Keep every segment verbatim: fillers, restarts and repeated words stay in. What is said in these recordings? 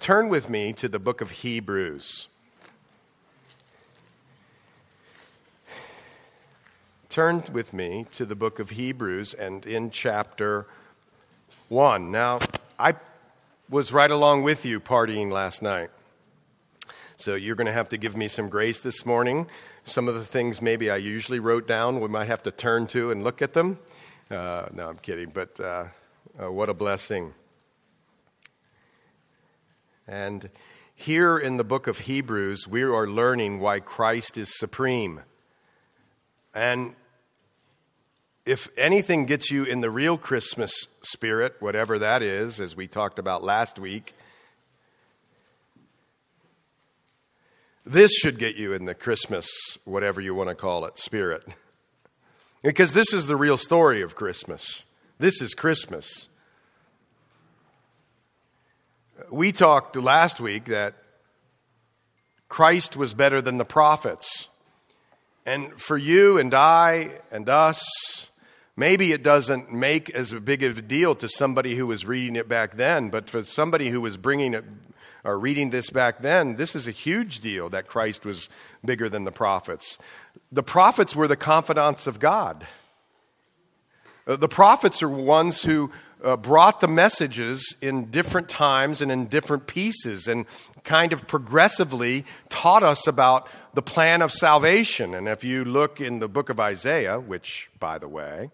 turn with me to the book of Hebrews. Turn with me to the book of Hebrews and in chapter one. Now, I was right along with you partying last night. So you're going to have to give me some grace this morning. Some of the things maybe I usually wrote down, we might have to turn to and look at them. Uh, no, I'm kidding, but uh, uh, what a blessing. And here in the book of Hebrews, we are learning why Christ is supreme. And if anything gets you in the real Christmas spirit, whatever that is, as we talked about last week, this should get you in the Christmas, whatever you want to call it, spirit. Because this is the real story of Christmas. This is Christmas. We talked last week that Christ was better than the prophets. And for you and I and us, maybe it doesn't make as big of a deal to somebody who was reading it back then, but for somebody who was bringing it or reading this back then, this is a huge deal that Christ was bigger than the prophets. The prophets were the confidants of God. The prophets are ones who uh, brought the messages in different times and in different pieces and kind of progressively taught us about the plan of salvation. And if you look in the book of Isaiah, which, by the way,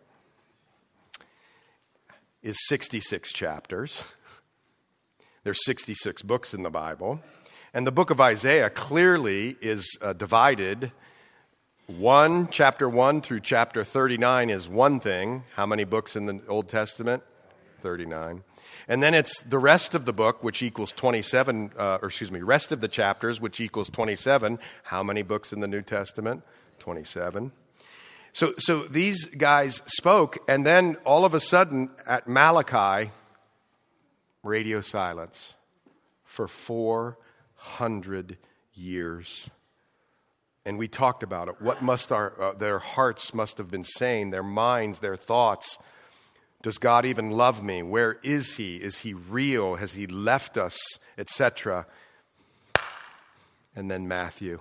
is sixty-six chapters. There's sixty-six books in the Bible. And the book of Isaiah clearly is uh, divided. One, chapter one through chapter thirty-nine is one thing. How many books in the Old Testament? thirty-nine. And then it's the rest of the book, which equals twenty-seven, uh, or excuse me, rest of the chapters, which equals twenty-seven. How many books in the New Testament? twenty-seven. So, so these guys spoke, and then all of a sudden at Malachi, radio silence for four hundred years. And we talked about it. What must our uh, their hearts must have been saying, their minds, their thoughts. Does God even love me? Where is he? Is he real? Has he left us? Etc. And then Matthew.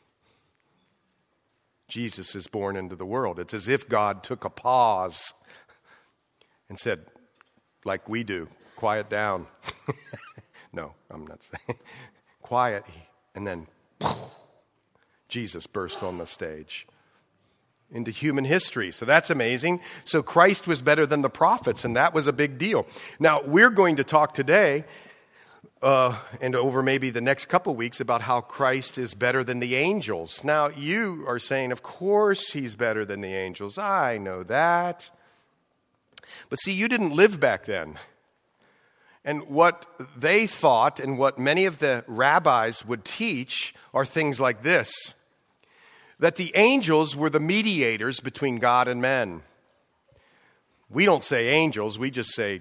Jesus is born into the world. It's as if God took a pause and said, like we do, quiet down. No, I'm not saying. Quiet. And then Jesus burst on the stage into human history. So that's amazing. So Christ was better than the prophets, and that was a big deal. Now, we're going to talk today uh, and over maybe the next couple weeks about how Christ is better than the angels. Now, you are saying, of course he's better than the angels. I know that. But see, you didn't live back then. And what they thought and what many of the rabbis would teach are things like this. That the angels were the mediators between God and men. We don't say angels, we just say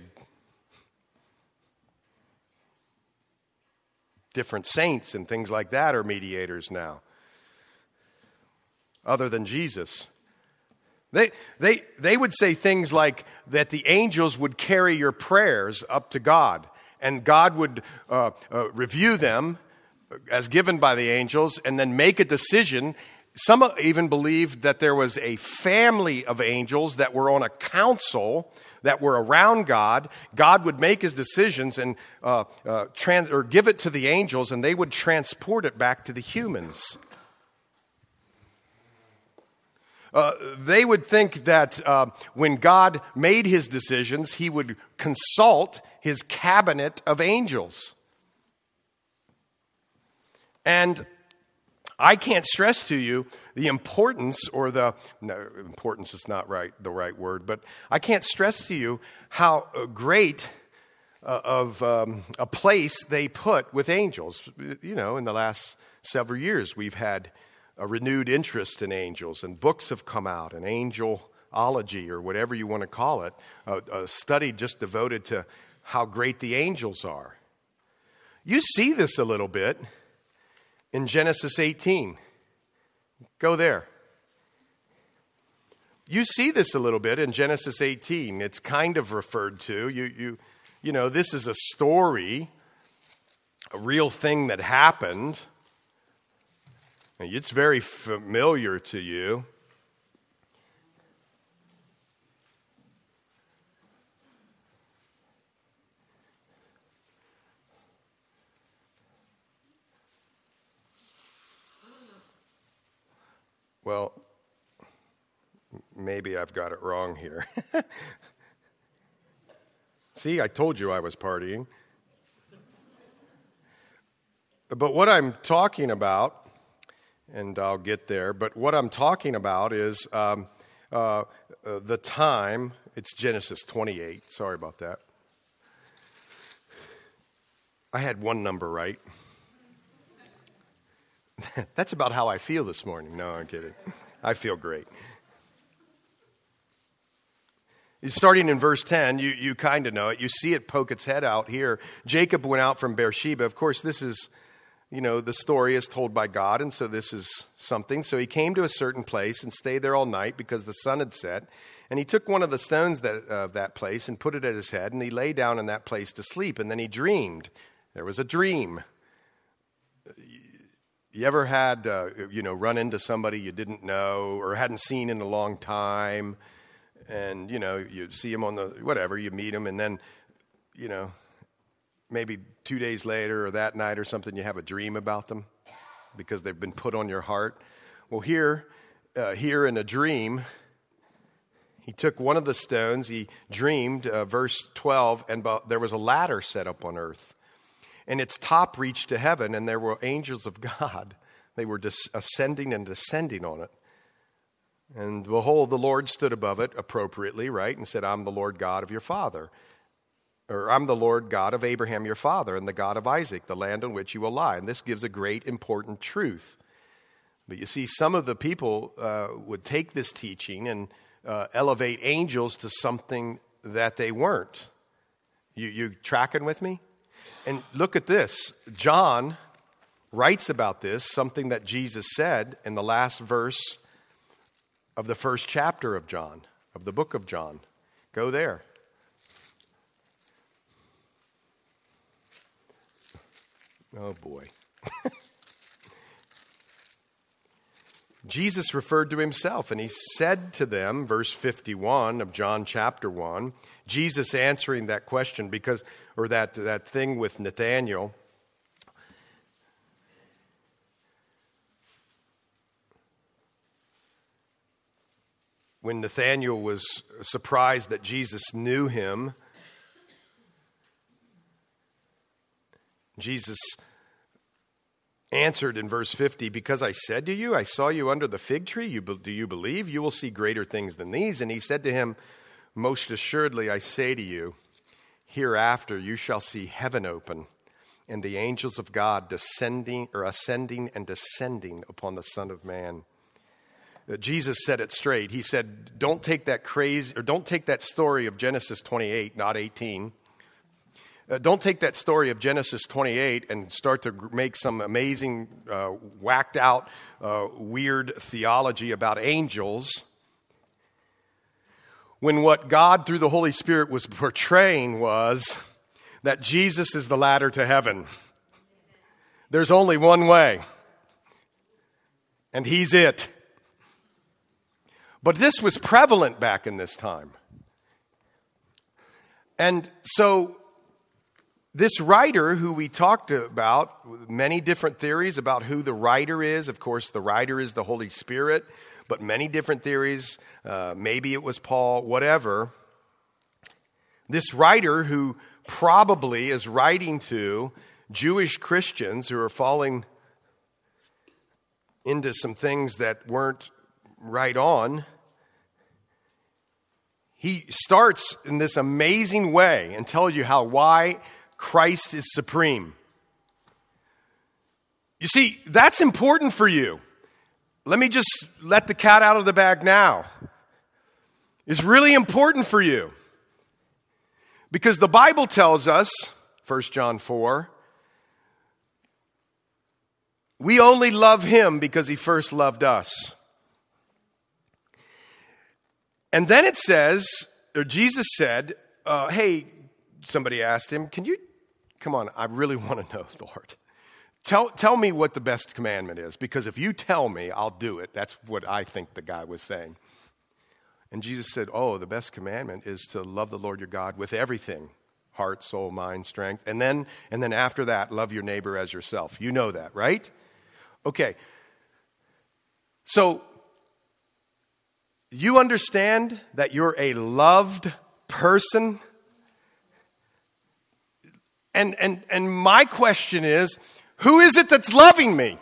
different saints and things like that are mediators now. Other than Jesus. They, they, they would say things like that the angels would carry your prayers up to God. And God would uh, uh, review them as given by the angels and then make a decision. Some even believed that there was a family of angels that were on a council that were around God. God would make his decisions and uh, uh, trans- or give it to the angels, and they would transport it back to the humans. Uh, they would think that uh, when God made his decisions, he would consult his cabinet of angels. And I can't stress to you the importance or the, no, importance is not right, the right word, but I can't stress to you how great uh, of um, a place they put with angels. You know, in the last several years, we've had a renewed interest in angels, and books have come out, and angelology, or whatever you want to call it, a, a study just devoted to how great the angels are. You see this a little bit in Genesis eighteen. Go there. You see this a little bit in Genesis eighteen. It's kind of referred to. You, you, you know, this is a story a real thing that happened. It's very familiar to you. Well, maybe I've got it wrong here. See, I told you I was partying. But what I'm talking about, and I'll get there, but what I'm talking about is um, uh, uh, the time, it's Genesis twenty-eight, sorry about that. I had one number right. That's about how I feel this morning. No, I'm kidding. I feel great. Starting in verse ten, you, you kind of know it. You see it poke its head out here. Jacob went out from Beersheba. Of course, this is, you know, the story is told by God, and so this is something. So he came to a certain place and stayed there all night because the sun had set. And he took one of the stones that, of uh, that place and put it at his head, and he lay down in that place to sleep. And then he dreamed. There was a dream. You ever had, uh, you know, run into somebody you didn't know or hadn't seen in a long time, and, you know, you see them on the, whatever, you meet them, and then, you know, maybe two days later or that night or something, you have a dream about them because they've been put on your heart. Well, here, uh, here in a dream, he took one of the stones, he dreamed, uh, verse twelve, and uh, there was a ladder set up on earth. And its top reached to heaven, and there were angels of God. They were dis- ascending and descending on it. And behold, the Lord stood above it appropriately, right, and said, I'm the Lord God of your father. Or I'm the Lord God of Abraham your father, and the God of Isaac, the land on which you will lie. And this gives a great important truth. But you see, some of the people uh, would take this teaching and uh, elevate angels to something that they weren't. You, you tracking with me? And look at this. John writes about this, something that Jesus said in the last verse of the first chapter of John, of the book of John. Go there. Oh, boy. Jesus referred to himself, and he said to them, verse fifty-one of John chapter one, Jesus answering that question because, or that, that thing with Nathanael. When Nathanael was surprised that Jesus knew him, Jesus answered in verse fifty, because I said to you, I saw you under the fig tree, you, do you believe? You will see greater things than these. And he said to him, most assuredly I say to you, hereafter you shall see heaven open, and the angels of God descending or ascending and descending upon the Son of Man. Uh, Jesus said it straight. He said, don't take that crazy, or don't take that story of Genesis twenty-eight, not eighteen. Uh, don't take that story of Genesis twenty-eight and start to make some amazing, uh, whacked out, uh, weird theology about angels. When what God through the Holy Spirit was portraying was that Jesus is the ladder to heaven. There's only one way, and he's it. But this was prevalent back in this time. And so this writer who we talked about, many different theories about who the writer is. Of course, the writer is the Holy Spirit, but many different theories. Uh, maybe it was Paul, whatever. This writer who probably is writing to Jewish Christians who are falling into some things that weren't right on. He starts in this amazing way and tells you how why Christ is supreme. You see, that's important for you. Let me just let the cat out of the bag now. It's really important for you. Because the Bible tells us, First John four, we only love him because he first loved us. And then it says, or Jesus said, uh, hey, somebody asked him, can you come on, I really want to know, Lord. Tell, tell me what the best commandment is, because if you tell me, I'll do it. That's what I think the guy was saying. And Jesus said, oh, the best commandment is to love the Lord your God with everything, heart, soul, mind, strength. And then, and then after that, love your neighbor as yourself. You know that, right? Okay. So, you understand that you're a loved person? And, and, and my question is, who is it that's loving me?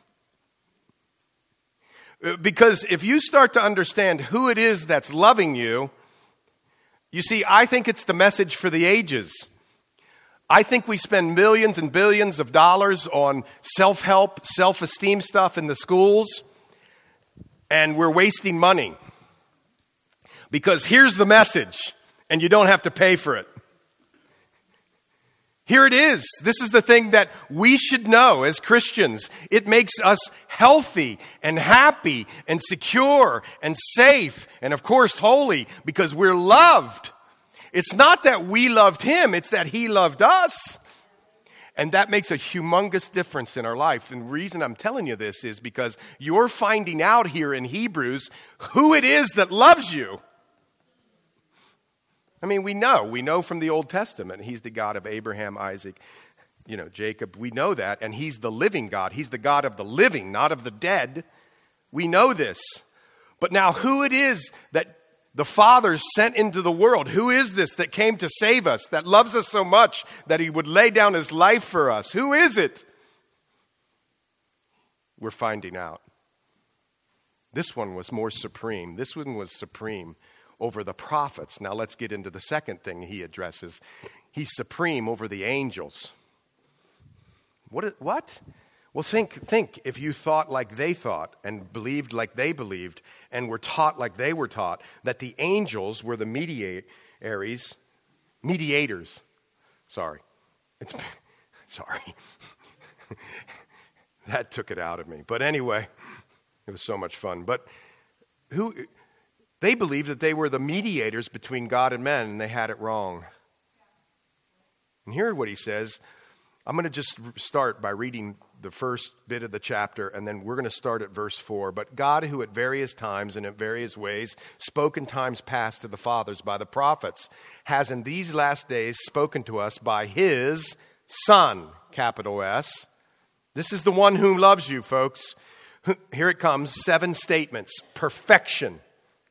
Because if you start to understand who it is that's loving you, you see, I think it's the message for the ages. I think we spend millions and billions of dollars on self-help, self-esteem stuff in the schools, and we're wasting money. Because here's the message, and you don't have to pay for it. Here it is. This is the thing that we should know as Christians. It makes us healthy and happy and secure and safe and, of course, holy because we're loved. It's not that we loved him. It's that he loved us. And that makes a humongous difference in our life. And the reason I'm telling you this is because you're finding out here in Hebrews who it is that loves you. I mean, we know. We know from the Old Testament. He's the God of Abraham, Isaac, you know, Jacob. We know that. And he's the living God. He's the God of the living, not of the dead. We know this. But now who it is that the Father sent into the world? Who is this that came to save us, that loves us so much that he would lay down his life for us? Who is it? We're finding out. This one was more supreme. This one was supreme over the prophets. Now let's get into the second thing he addresses. He's supreme over the angels. What? What? Well, think, think if you thought like they thought and believed like they believed and were taught like they were taught, that the angels were the mediators, mediators. Sorry. It's, sorry. That took it out of me. But anyway, it was so much fun. But who... They believed that they were the mediators between God and men, and they had it wrong. And here's what he says. I'm going to just start by reading the first bit of the chapter, and then we're going to start at verse four. But God, who at various times and in various ways spoke in times past to the fathers by the prophets, has in these last days spoken to us by his Son, capital S. This is the one who loves you, folks. Here it comes, seven statements. Perfection.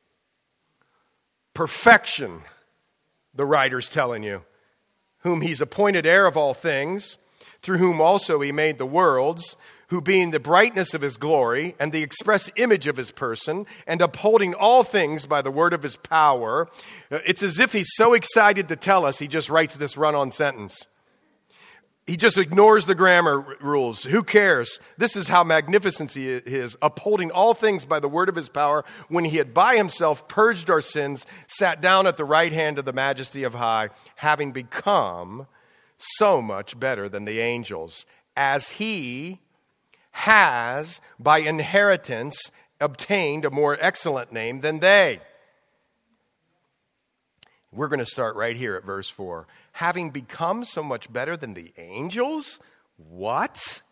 Perfection, the writer's telling you, whom he's appointed heir of all things, through whom also he made the worlds, who being the brightness of his glory and the express image of his person, and upholding all things by the word of his power. It's as if he's so excited to tell us, he just writes this run-on sentence. He just ignores the grammar rules. Who cares? This is how magnificent he is, upholding all things by the word of his power, when he had by himself purged our sins, sat down at the right hand of the majesty of high, having become so much better than the angels, as he has by inheritance obtained a more excellent name than they. We're going to start right here at verse four. Having become so much better than the angels? What?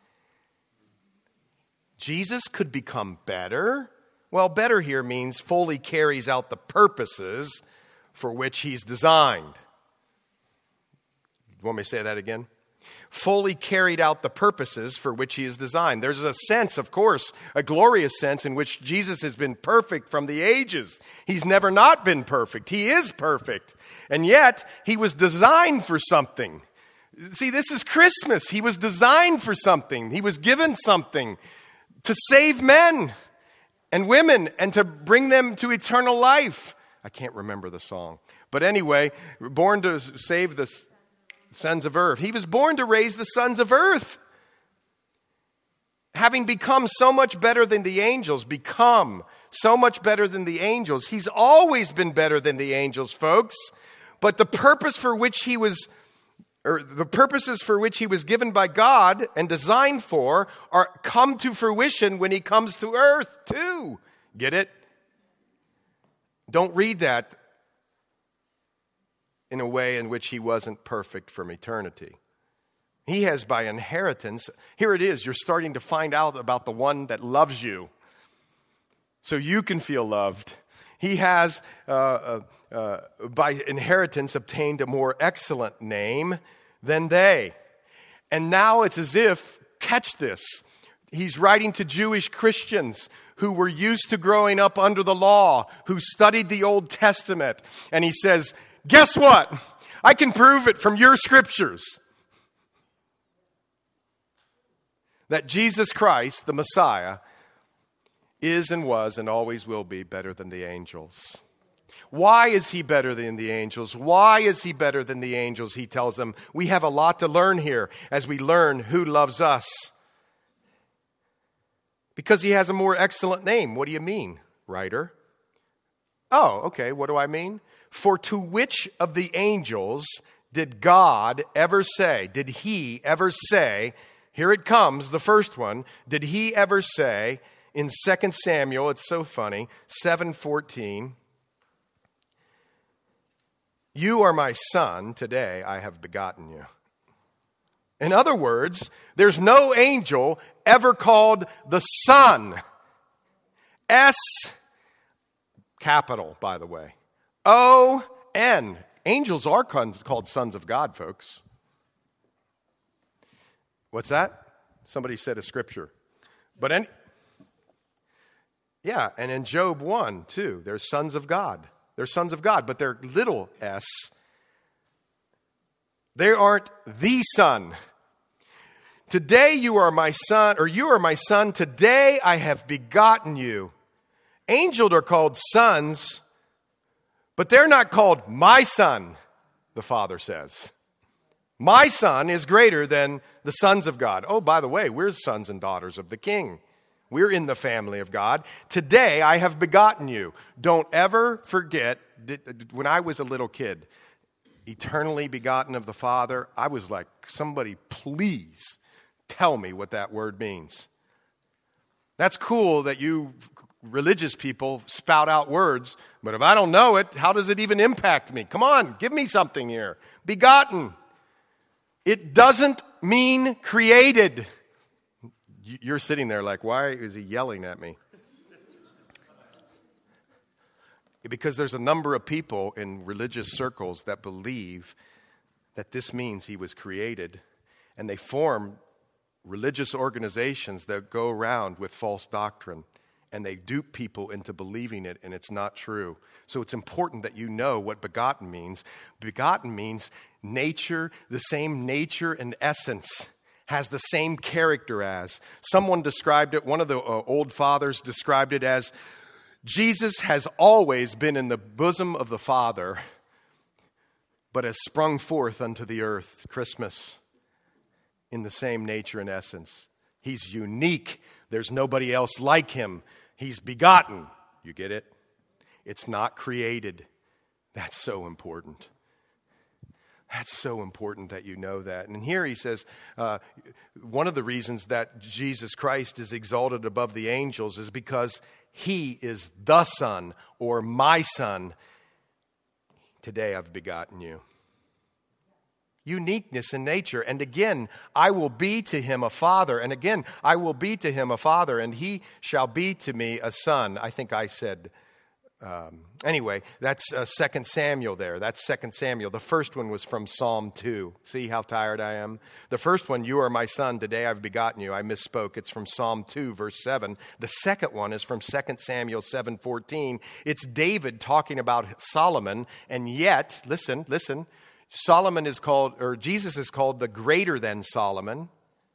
Jesus could become better? Well, better here means fully carries out the purposes for which he's designed. You want me to say that again? Fully carried out the purposes for which he is designed. There's a sense, of course, a glorious sense in which Jesus has been perfect from the ages. He's never not been perfect. He is perfect. And yet, he was designed for something. See, this is Christmas. He was designed for something. He was given something to save men and women and to bring them to eternal life. I can't remember the song. But anyway, born to save the sons of earth. He was born to raise the sons of earth. Having become so much better than the angels, become so much better than the angels. He's always been better than the angels, folks. But the purpose for which he was, or the purposes for which he was given by God and designed for, are come to fruition when he comes to earth too. Get it? Don't read that in a way in which he wasn't perfect from eternity. He has by inheritance. Here it is. You're starting to find out about the one that loves you, so you can feel loved. He has, uh, uh, uh, by inheritance, obtained a more excellent name than they. And now it's as if, catch this, he's writing to Jewish Christians who were used to growing up under the law, who studied the Old Testament. And he says, guess what? I can prove it from your scriptures that Jesus Christ, the Messiah, is and was and always will be better than the angels. Why is he better than the angels? Why is he better than the angels? He tells them, we have a lot to learn here as we learn who loves us. Because he has a more excellent name. What do you mean, writer? Oh, okay, what do I mean? For to which of the angels did God ever say, did he ever say, here it comes, the first one, did he ever say in Second Samuel, it's so funny, seven fourteen, you are my son, today I have begotten you. In other words, there's no angel ever called the Son. S, capital, by the way. O N. Angels are called sons of God, folks. What's that? Somebody said a scripture. But any, yeah, and in Job one, too, they're sons of God. They're sons of God, but they're little s. They aren't the son. Today you are my son, or you are my son. Today I have begotten you. Angels are called sons, but they're not called my son, the Father says. My son is greater than the sons of God. Oh, by the way, we're sons and daughters of the King. We're in the family of God. Today I have begotten you. Don't ever forget, when I was a little kid, eternally begotten of the Father, I was like, somebody please tell me what that word means. That's cool that you religious people spout out words, but if I don't know it, how does it even impact me? Come on, give me something here. Begotten. It doesn't mean created. You're sitting there like, why is he yelling at me? Because there's a number of people in religious circles that believe that this means he was created, and they form religious organizations that go around with false doctrine, and they dupe people into believing it, and it's not true. So it's important that you know what begotten means. Begotten means nature, the same nature and essence, has the same character as. Someone described it, one of the uh, old fathers described it as, Jesus has always been in the bosom of the Father, but has sprung forth unto the earth, Christmas, in the same nature and essence. He's unique. There's nobody else like him. He's begotten. You get it? It's not created. That's so important. That's so important that you know that. And here he says, uh, one of the reasons that Jesus Christ is exalted above the angels is because he is the Son, or my Son. Today I've begotten you. Uniqueness in nature. And again, I will be to him a father. And again, I will be to him a father, and he shall be to me a son. I think I said, um, anyway, that's uh, Second Samuel there. That's Second Samuel. The first one was from Psalm two. See how tired I am? The first one, you are my son, today I've begotten you. I misspoke. It's from Psalm two, verse seven. The second one is from Second Samuel seven fourteen. It's David talking about Solomon, and yet, listen, listen, Solomon is called, or Jesus is called the greater than Solomon.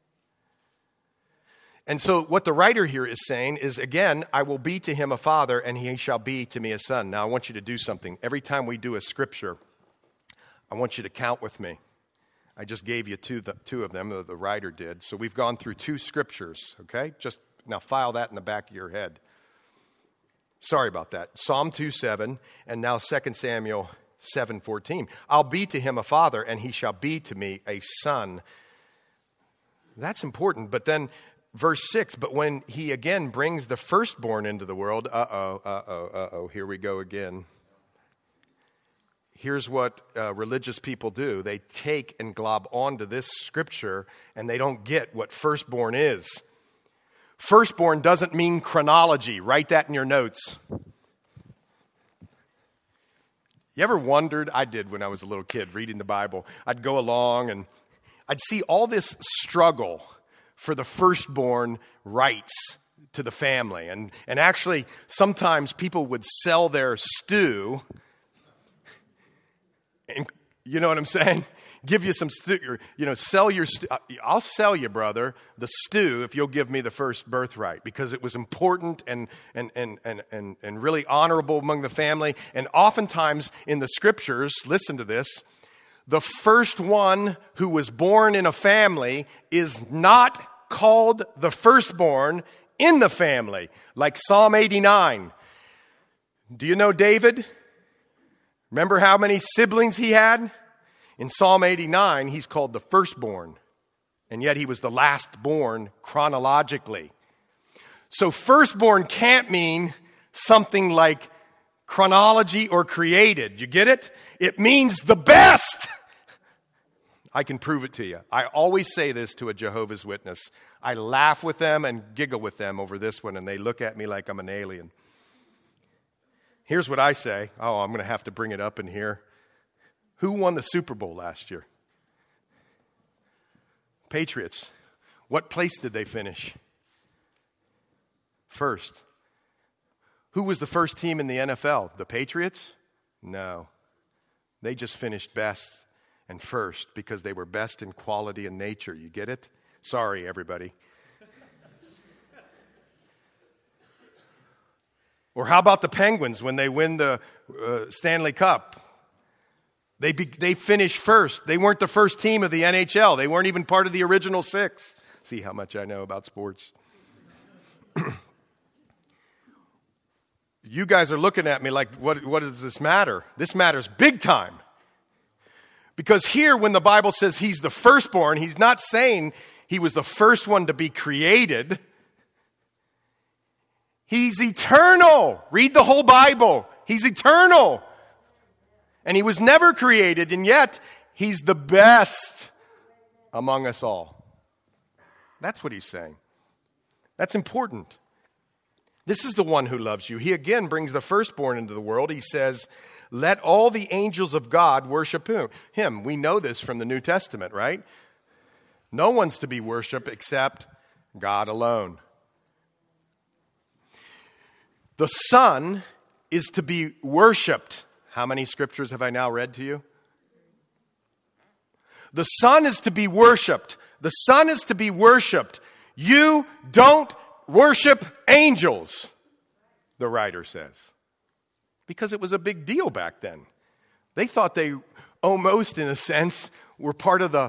And so what the writer here is saying is, again, I will be to him a father, and he shall be to me a son. Now, I want you to do something. Every time we do a scripture, I want you to count with me. I just gave you two, the, two of them, the, the writer did. So we've gone through two scriptures, okay? Just now file that in the back of your head. Sorry about that. Psalm two seven, and now Second Samuel seven fourteen. I'll be to him a father, and he shall be to me a son. That's important. But then verse six, but when he again brings the firstborn into the world, uh-oh, uh-oh, uh-oh, here we go again. here's what uh, religious people do. They take and glob onto this scripture, and they don't get what firstborn is. Firstborn doesn't mean chronology. Write that in your notes. You ever wondered? I did when I was a little kid reading the Bible. I'd go along and I'd see all this struggle for the firstborn rights to the family. And, and actually, sometimes people would sell their stew. And, you know what I'm saying? Give you some stew, you know, sell your stew. I'll sell you, brother, the stew if you'll give me the first birthright, because it was important and and and and and, and really honorable among the family. And oftentimes in the scriptures, listen to this, the first one who was born in a family is not called the firstborn in the family, like Psalm eighty-nine. Do you know David? Remember how many siblings he had? In Psalm eighty-nine, he's called the firstborn, and yet he was the last born chronologically. So firstborn can't mean something like chronology or created. You get it? It means the best. I can prove it to you. I always say this to a Jehovah's Witness. I laugh with them and giggle with them over this one, and they look at me like I'm an alien. Here's what I say. Oh, I'm going to have to bring it up in here. Who won the Super Bowl last year? Patriots. What place did they finish? First. Who was the first team in the N F L? The Patriots? No. They just finished best and first because they were best in quality and nature. You get it? Sorry, everybody. Or how about the Penguins when they win the uh, Stanley Cup? They be, they finished first. They weren't the first team of the N H L. They weren't even part of the original six. See how much I know about sports. You guys are looking at me like, what, what does this matter? This matters big time. Because here, when the Bible says he's the firstborn, he's not saying he was the first one to be created. He's eternal. Read the whole Bible. He's eternal. And he was never created, and yet he's the best among us all. That's what he's saying. That's important. This is the one who loves you. He again brings the firstborn into the world. He says, let all the angels of God worship him. We know this from the New Testament, right? No one's to be worshiped except God alone. The Son is to be worshiped. How many scriptures have I now read to you? The Son is to be worshiped. The Son is to be worshiped. You don't worship angels, the writer says. Because it was a big deal back then. They thought they almost, in a sense, were part of the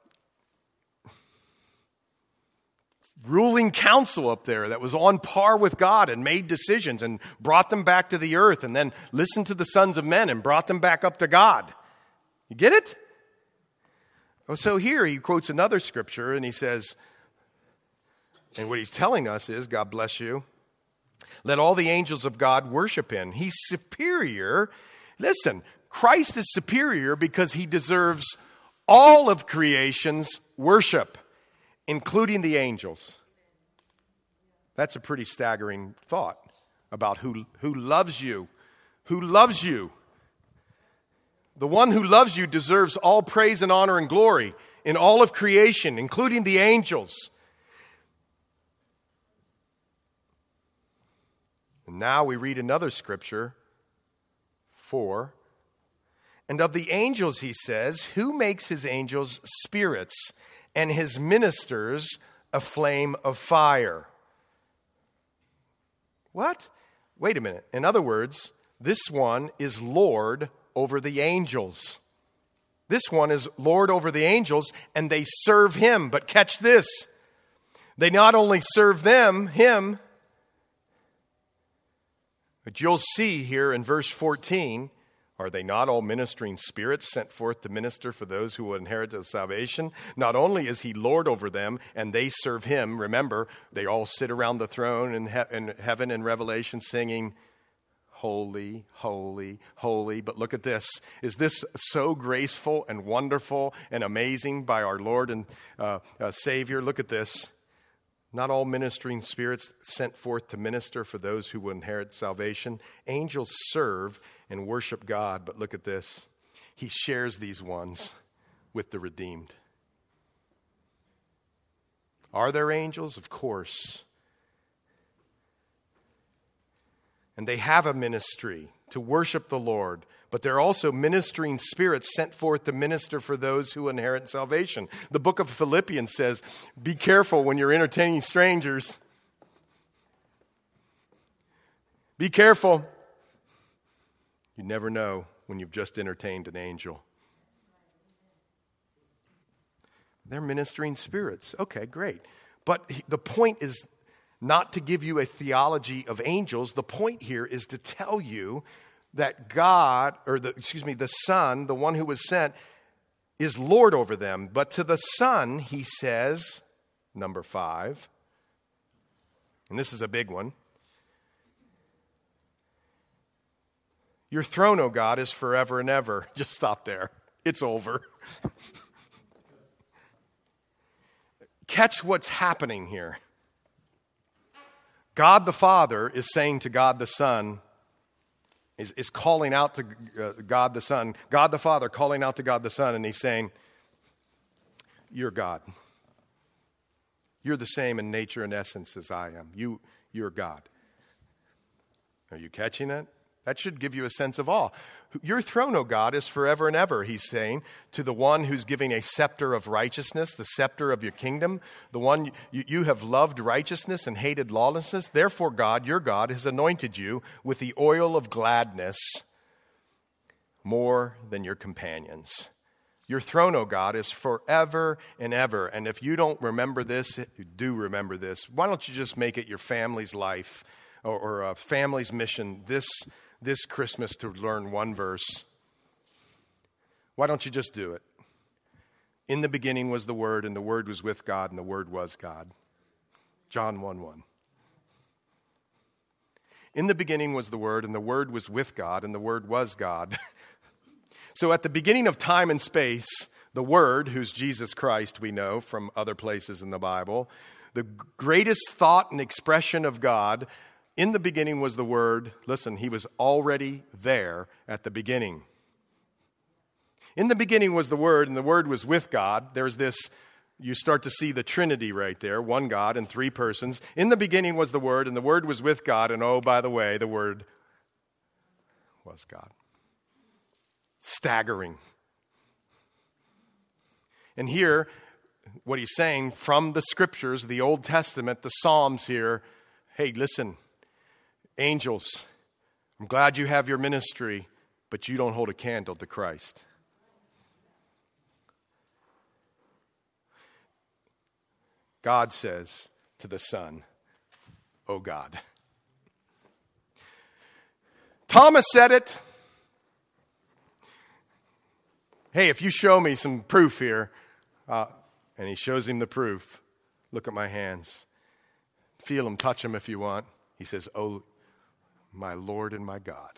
ruling council up there that was on par with God and made decisions and brought them back to the earth and then listened to the sons of men and brought them back up to God. You get it? Oh, so here he quotes another scripture and he says, and what he's telling us is, God bless you, let all the angels of God worship him. He's superior. Listen, Christ is superior because he deserves all of creation's worship, including the angels. That's a pretty staggering thought about who, who loves you. Who loves you. The one who loves you deserves all praise and honor and glory in all of creation, including the angels. And now we read another scripture, four. And of the angels, he says, who makes his angels spirits and his ministers a flame of fire? What? Wait a minute. In other words, this one is Lord over the angels. This one is Lord over the angels, and they serve him. But catch this. They not only serve them, him, but you'll see here in verse fourteen, are they not all ministering spirits sent forth to minister for those who will inherit the salvation? Not only is he Lord over them and they serve him, remember, they all sit around the throne in, he- in heaven in Revelation singing, holy, holy, holy. But look at this. Is this so graceful and wonderful and amazing by our Lord and uh, uh, Savior? Look at this. Not all ministering spirits sent forth to minister for those who will inherit salvation. Angels serve and worship God. But look at this. He shares these ones with the redeemed. Are there angels? Of course. And they have a ministry to worship the Lord. But they're also ministering spirits sent forth to minister for those who inherit salvation. The book of Philippians says, be careful when you're entertaining strangers. Be careful. You never know when you've just entertained an angel. They're ministering spirits. Okay, great. But the point is not to give you a theology of angels. The point here is to tell you that God, or the, excuse me, the Son, the one who was sent, is Lord over them. But to the Son, he says, number five, and this is a big one, your throne, O God, is forever and ever. Just stop there. It's over. Catch what's happening here. God the Father is saying to God the Son, is, is calling out to uh, God the Son, God the Father calling out to God the Son, and he's saying, you're God. You're the same in nature and essence as I am. You, you're God. Are you catching it? That should give you a sense of awe. Your throne, O God, is forever and ever, he's saying, to the one who's giving a scepter of righteousness, the scepter of your kingdom, the one you, you have loved righteousness and hated lawlessness. Therefore, God, your God, has anointed you with the oil of gladness more than your companions. Your throne, O God, is forever and ever. And if you don't remember this, you do remember this, why don't you just make it your family's life or, or a family's mission this this Christmas to learn one verse? Why don't you just do it? In the beginning was the Word, and the Word was with God, and the Word was God. John one one. In the beginning was the Word, and the Word was with God, and the Word was God. So at the beginning of time and space, the Word, who's Jesus Christ, we know from other places in the Bible, the greatest thought and expression of God, in the beginning was the Word. Listen, he was already there at the beginning. In the beginning was the Word, and the Word was with God. There's this, you start to see the Trinity right there, one God in three persons. In the beginning was the Word, and the Word was with God, and oh, by the way, the Word was God. Staggering. And here, what he's saying from the Scriptures, the Old Testament, the Psalms here, hey, listen, angels, I'm glad you have your ministry, but you don't hold a candle to Christ. God says to the Son, oh God. Thomas said it. Hey, if you show me some proof here, uh, and he shows him the proof, look at my hands. Feel them, touch them if you want. He says, oh, my Lord and my God.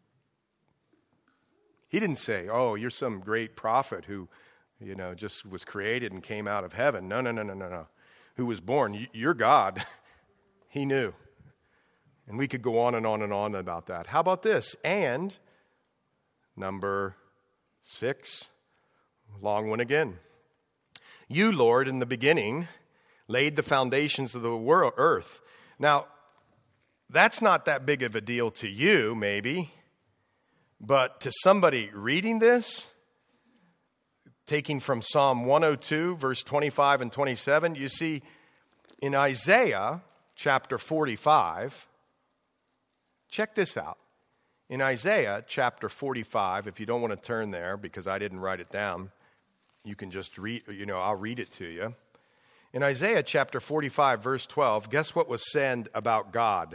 He didn't say, oh, you're some great prophet who, you know, just was created and came out of heaven. No, no, no, no, no, no. Who was born. You're God. He knew. And we could go on and on and on about that. How about this? And number six, long one again. You, Lord, in the beginning, laid the foundations of the world, earth. Now, that's not that big of a deal to you, maybe, but to somebody reading this, taking from Psalm one oh two, verse twenty-five and twenty-seven, you see, in Isaiah chapter forty-five, check this out. In Isaiah chapter forty-five, if you don't want to turn there because I didn't write it down, you can just read, you know, I'll read it to you. In Isaiah chapter forty-five, verse twelve, guess what was said about God?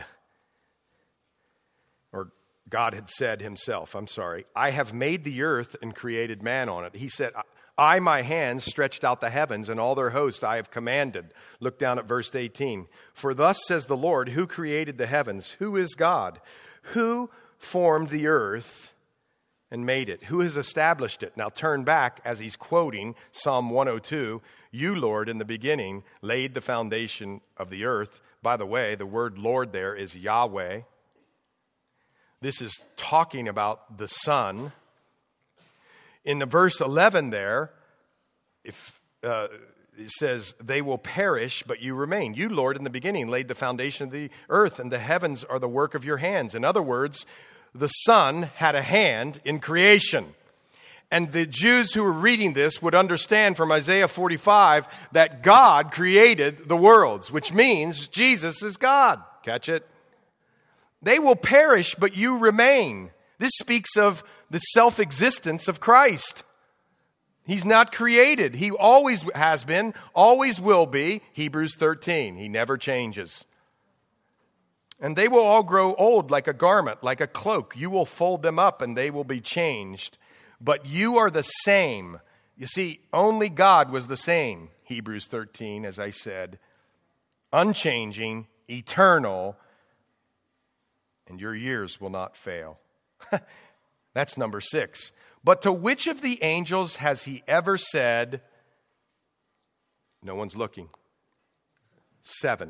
Or God had said himself, I'm sorry, I have made the earth and created man on it. He said, I, my hands, stretched out the heavens, and all their hosts I have commanded. Look down at verse eighteen. For thus says the Lord, who created the heavens? Who is God? Who formed the earth and made it? Who has established it? Now turn back as he's quoting Psalm one oh two. You, Lord, in the beginning laid the foundation of the earth. By the way, the word Lord there is Yahweh. This is talking about the Son. In the verse eleven there, if uh, it says, they will perish, but you remain. You, Lord, in the beginning laid the foundation of the earth, and the heavens are the work of your hands. In other words, the Son had a hand in creation. And the Jews who were reading this would understand from Isaiah forty-five that God created the worlds, which means Jesus is God. Catch it? They will perish, but you remain. This speaks of the self-existence of Christ. He's not created. He always has been, always will be. Hebrews thirteen. He never changes. And they will all grow old like a garment, like a cloak. You will fold them up and they will be changed. But you are the same. You see, only God was the same. Hebrews thirteen, as I said. Unchanging, eternal, and your years will not fail. That's number six. But to which of the angels has he ever said, no one's looking? Seven.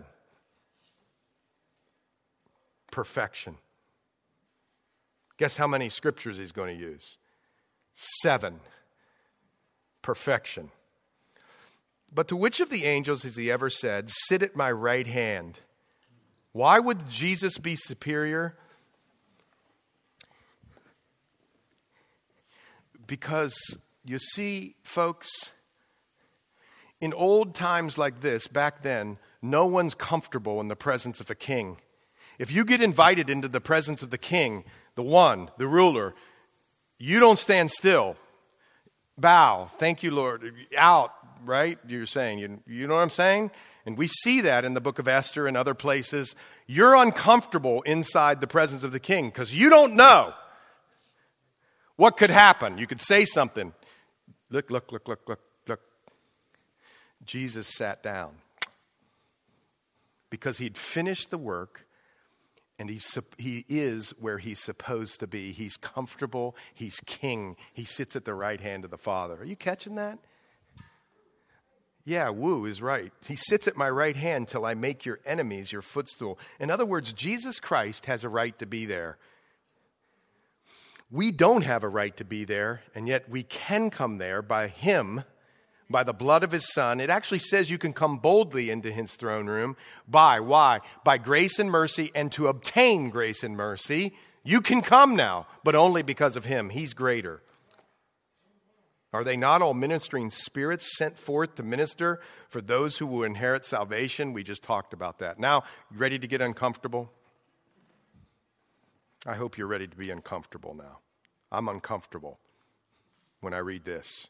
Perfection. Guess how many scriptures he's going to use? Seven. Perfection. But to which of the angels has he ever said, sit at my right hand? Why would Jesus be superior? Because, you see, folks, in old times like this, back then, no one's comfortable in the presence of a king. If you get invited into the presence of the king, the one, the ruler, you don't stand still. Bow. Thank you, Lord. Out, right? You're saying, you, you know what I'm saying? And we see that in the book of Esther and other places. You're uncomfortable inside the presence of the king because you don't know what could happen. You could say something. Look, look, look, look, look, look. Jesus sat down because he'd finished the work and he's, he is where he's supposed to be. He's comfortable. He's king. He sits at the right hand of the Father. Are you catching that? Yeah, Wu is right. He sits at my right hand till I make your enemies your footstool. In other words, Jesus Christ has a right to be there. We don't have a right to be there, and yet we can come there by him, by the blood of his Son. It actually says you can come boldly into his throne room. By, why? By grace and mercy, and to obtain grace and mercy. You can come now, but only because of him. He's greater. Are they not all ministering spirits sent forth to minister for those who will inherit salvation? We just talked about that. Now, ready to get uncomfortable? I hope you're ready to be uncomfortable now. I'm uncomfortable when I read this.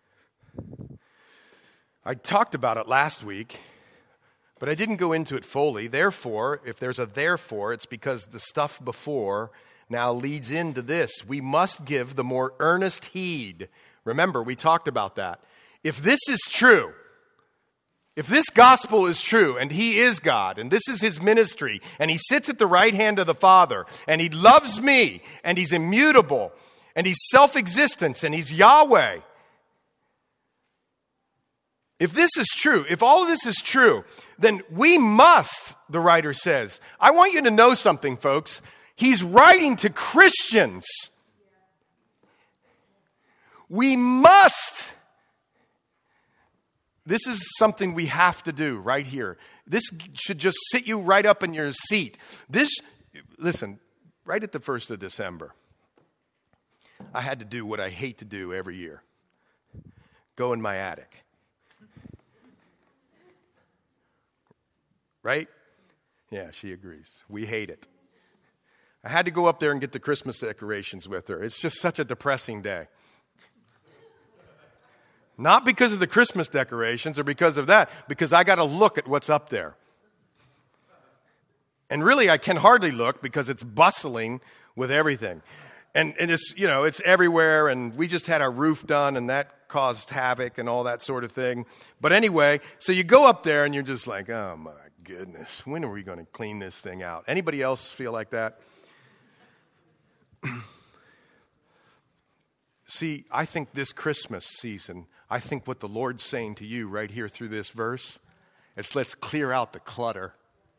I talked about it last week, but I didn't go into it fully. Therefore, if there's a therefore, it's because the stuff before now leads into this. We must give the more earnest heed. Remember, we talked about that. If this is true, if this gospel is true, and he is God, and this is his ministry, and he sits at the right hand of the Father, and he loves me, and he's immutable, and he's self-existence, and he's Yahweh. If this is true, if all of this is true, then we must, the writer says. I want you to know something, folks. He's writing to Christians. We must. This is something we have to do right here. This should just sit you right up in your seat. This, listen, right at the first of December, I had to do what I hate to do every year. Go in my attic. Right? Yeah, she agrees. We hate it. I had to go up there and get the Christmas decorations with her. It's just such a depressing day. Not because of the Christmas decorations or because of that, because I got to look at what's up there. And really, I can hardly look because it's bustling with everything. And, and it's, you know, it's everywhere, and we just had our roof done, and that caused havoc and all that sort of thing. But anyway, so you go up there, and you're just like, oh, my goodness, when are we going to clean this thing out? Anybody else feel like that? See, I think this Christmas season, I think what the Lord's saying to you right here through this verse is let's clear out the clutter.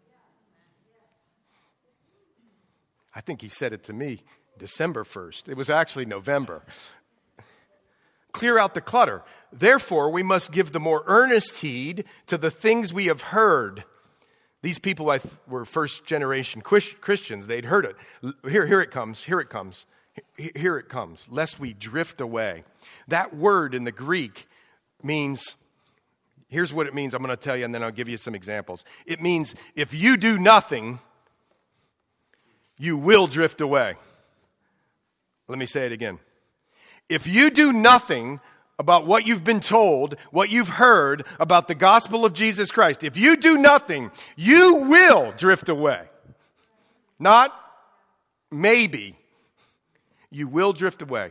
I think he said it to me December first. It was actually November. Clear out the clutter. Therefore, we must give the more earnest heed to the things we have heard. These people I th- were first generation Christians. They'd heard it. Here, here it comes. Here it comes. Here it comes. Lest we drift away. That word in the Greek means, here's what it means. I'm going to tell you and then I'll give you some examples. It means if you do nothing, you will drift away. Let me say it again. If you do nothing about what you've been told, what you've heard about the gospel of Jesus Christ, if you do nothing, you will drift away. Not maybe. You will drift away.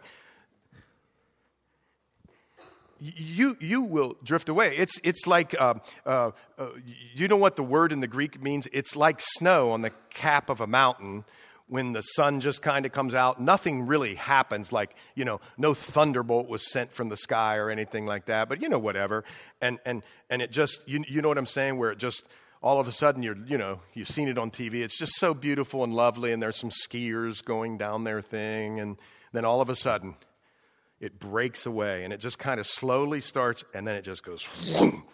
You you will drift away. It's it's like, uh, uh, uh, you know what the word in the Greek means? It's like snow on the cap of a mountain. When the sun just kind of comes out, nothing really happens, like, you know, no thunderbolt was sent from the sky or anything like that, but, you know, whatever. And and and it just, you, you know what I'm saying, where it just, all of a sudden, you're, you know, you've seen it on T V. It's just so beautiful and lovely, and there's some skiers going down their thing, and then all of a sudden, it breaks away, and it just kind of slowly starts, and then it just goes, whoom.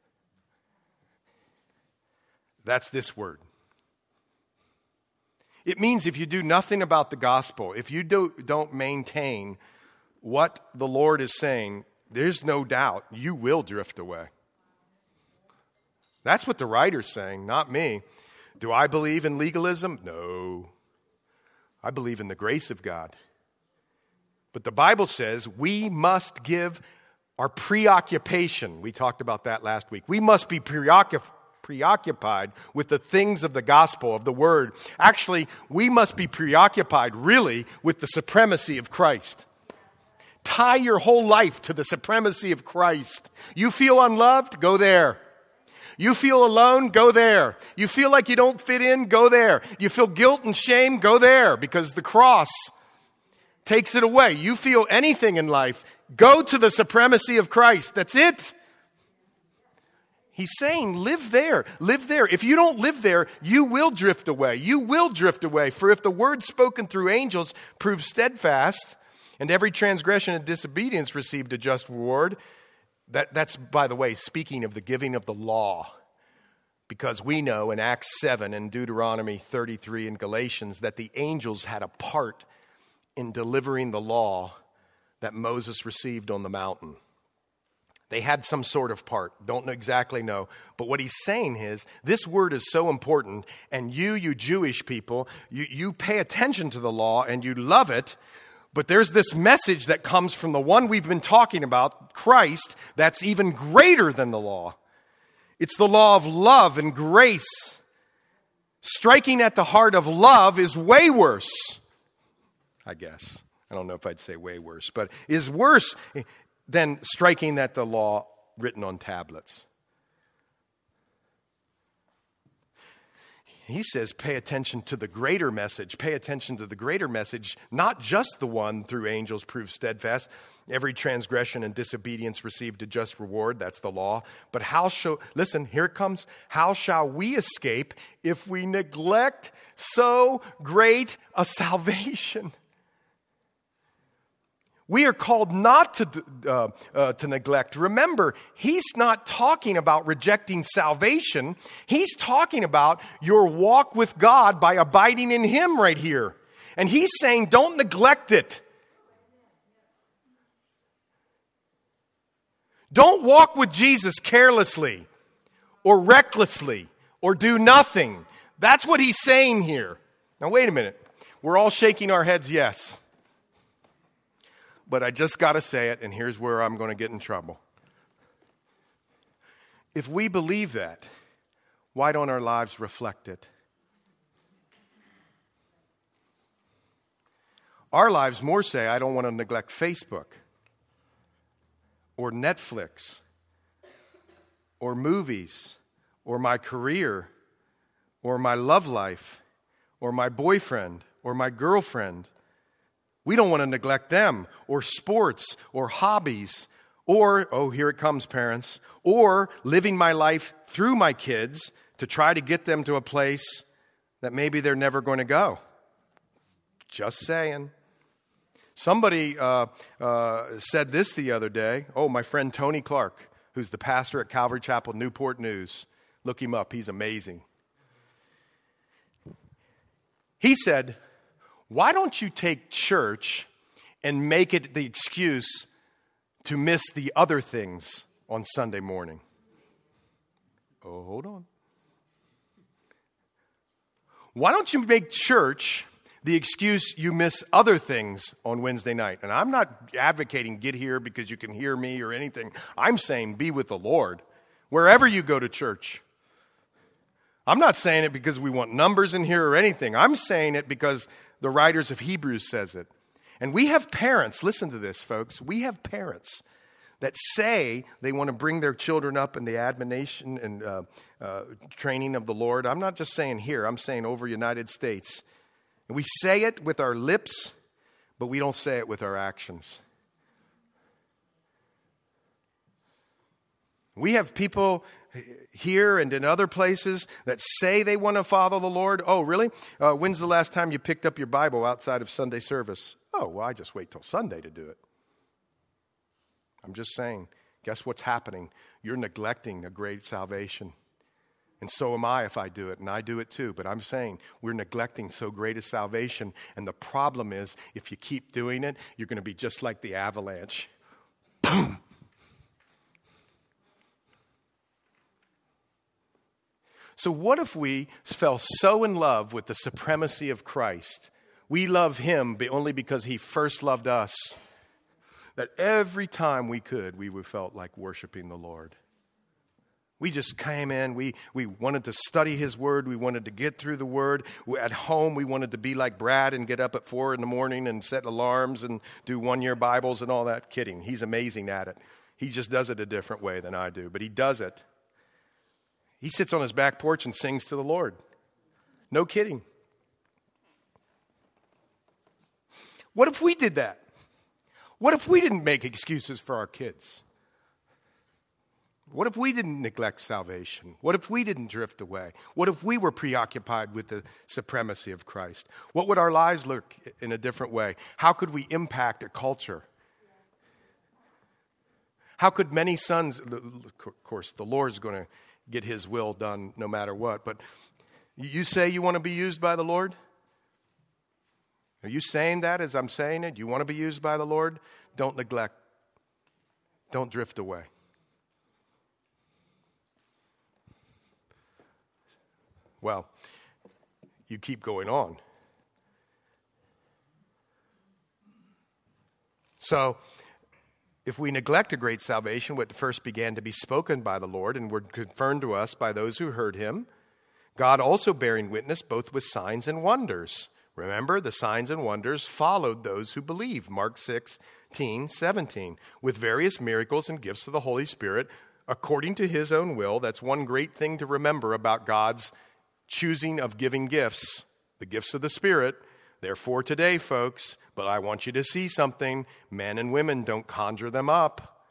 That's this word. It means if you do nothing about the gospel, if you do, don't maintain what the Lord is saying, there's no doubt you will drift away. That's what the writer's saying, not me. Do I believe in legalism? No. I believe in the grace of God. But the Bible says we must give our preoccupation. We talked about that last week. We must be preoccupied. preoccupied with the things of the gospel, of the word. Actually, we must be preoccupied really with the supremacy of Christ. Tie your whole life to the supremacy of Christ. You feel unloved? Go there. You feel alone? Go there. You feel like you don't fit in? Go there. You feel guilt and shame? Go there, because the cross takes it away. You feel anything in life? Go to the supremacy of Christ. That's it. He's saying, live there, live there. If you don't live there, you will drift away. You will drift away. For if the word spoken through angels proves steadfast, and every transgression and disobedience received a just reward, that, that's, by the way, speaking of the giving of the law. Because we know in Acts seven and Deuteronomy thirty-three and Galatians that the angels had a part in delivering the law that Moses received on the mountain. They had some sort of part. Don't exactly know. But what he's saying is, this word is so important, and you, you Jewish people, you, you pay attention to the law, and you love it, but there's this message that comes from the one we've been talking about, Christ, that's even greater than the law. It's the law of love and grace. Striking at the heart of love is way worse, I guess. I don't know if I'd say way worse, but is worse than striking at the law written on tablets. He says, pay attention to the greater message. Pay attention to the greater message, not just the one through angels proved steadfast. Every transgression and disobedience received a just reward. That's the law. But how shall, listen, here it comes. How shall we escape if we neglect so great a salvation? We are called not to uh, uh, to neglect. Remember, he's not talking about rejecting salvation. He's talking about your walk with God by abiding in him right here. And he's saying, don't neglect it. Don't walk with Jesus carelessly or recklessly or do nothing. That's what he's saying here. Now, wait a minute. We're all shaking our heads, yes. But I just got to say it, and here's where I'm going to get in trouble. If we believe that, why don't our lives reflect it? Our lives more say, I don't want to neglect Facebook or Netflix or movies or my career or my love life or my boyfriend or my girlfriend We don't want to neglect them, or sports, or hobbies, or, oh, here it comes, parents, or living my life through my kids to try to get them to a place that maybe they're never going to go. Just saying. Somebody uh, uh, said this the other day. Oh, my friend Tony Clark, who's the pastor at Calvary Chapel, Newport News. Look him up. He's amazing. He said, why don't you take church and make it the excuse to miss the other things on Sunday morning? Oh, hold on. Why don't you make church the excuse you miss other things on Wednesday night? And I'm not advocating get here because you can hear me or anything. I'm saying be with the Lord wherever you go to church. I'm not saying it because we want numbers in here or anything. I'm saying it because the writers of Hebrews says it. And we have parents, listen to this, folks. We have parents that say they want to bring their children up in the admonition and uh, uh, training of the Lord. I'm not just saying here. I'm saying over United States. And we say it with our lips, but we don't say it with our actions. We have people here and in other places that say they want to follow the Lord. Oh, really? Uh, when's the last time you picked up your Bible outside of Sunday service? Oh, well, I just wait till Sunday to do it. I'm just saying, guess what's happening? You're neglecting a great salvation. And so am I if I do it, and I do it too. But I'm saying we're neglecting so great a salvation. And the problem is, if you keep doing it, you're going to be just like the avalanche. Boom! So what if we fell so in love with the supremacy of Christ, we love him only because he first loved us, that every time we could, we felt like worshiping the Lord. We just came in, we, we wanted to study his word, we wanted to get through the word. At home, we wanted to be like Brad and get up at four in the morning and set alarms and do one-year Bibles and all that. Kidding, he's amazing at it. He just does it a different way than I do, but he does it. He sits on his back porch and sings to the Lord. No kidding. What if we did that? What if we didn't make excuses for our kids? What if we didn't neglect salvation? What if we didn't drift away? What if we were preoccupied with the supremacy of Christ? What would our lives look in a different way? How could we impact a culture? How could many sons, of course, the Lord's going to get his will done no matter what, but you say you want to be used by the Lord? Are you saying that as I'm saying it? You want to be used by the Lord? Don't neglect. Don't drift away. Well, you keep going on. So, if we neglect a great salvation, what first began to be spoken by the Lord and were confirmed to us by those who heard him, God also bearing witness both with signs and wonders. Remember, the signs and wonders followed those who believe. Mark sixteen, seventeen. With various miracles and gifts of the Holy Spirit, according to his own will. That's one great thing to remember about God's choosing of giving gifts, the gifts of the Spirit. Therefore today, folks, but I want you to see something. Men and women, don't conjure them up.